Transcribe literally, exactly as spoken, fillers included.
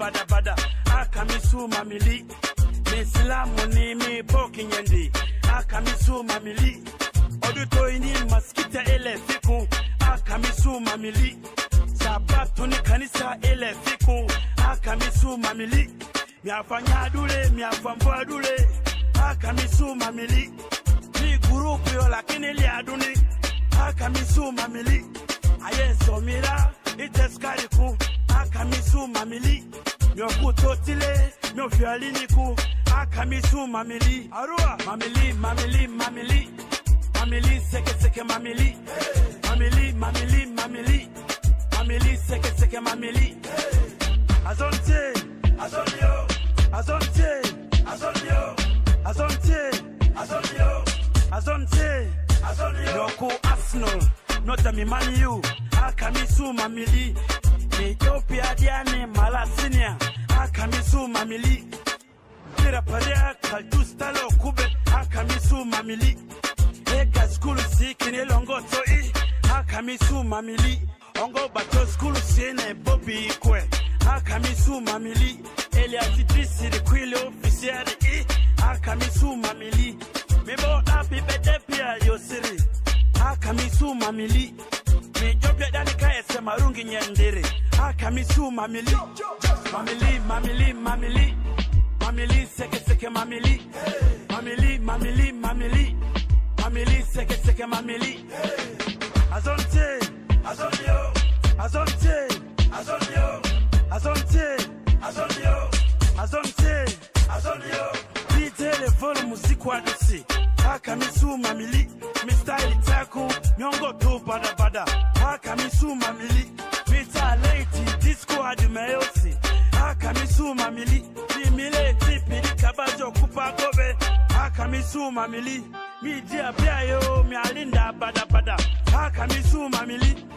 bada bada akamisu mamili Islamu ni mi poki nyendi akamisu mamili Oduto ini maskita ele fiku akamisu mamili Sabatu ni kanisa ele fiku akamisu mamili Miafanya dule miafambua dule akamisu mamili Ni gurupu yo lakini li aduni akamisu mamili Ayeso mira iteskari ku akamisu mamili Nyoku totile nyofialini ku akamisu mamili Arua mamili mamili mamili Mamili seke seke mamili Mamili mamili mamili Mamili seke seke mamili Azonte Azonio Azonte Azonio Azonte Azonio Azonte Azonio Yoku Arsenal Nota mi mani you akamisu mamili Ethiopia diane malasinia akamisu mamili Mira parea kaltustalo kube akamisu mamili Ega school sikine longo toi akamisu mamili Ongo bato school sine bobi kwe akamisu mamili Elias Idrisi de kwile officier e akamisu mamili Mebo happy birthday pia yosiri akamisu mamili Mijopya dani kaese marungi nyendere akamisu mamili Mamili mamili mamili Mamili seke seke mamili Mamili mamili mamili Mamili seke seke mamili Azonte Azonio Azonte Azonio Azonte Azonio Azonte Azonio Pitele volo muziku adosi akamisu mamili Mistyle taku nyongo tu bada bada akamisu mamili Mita late disco adumeyosi akamisu mamili Mimile tipi kabajo kupa gobe akamisu mamili Media biayo mi alinda bada bada akamisu mamili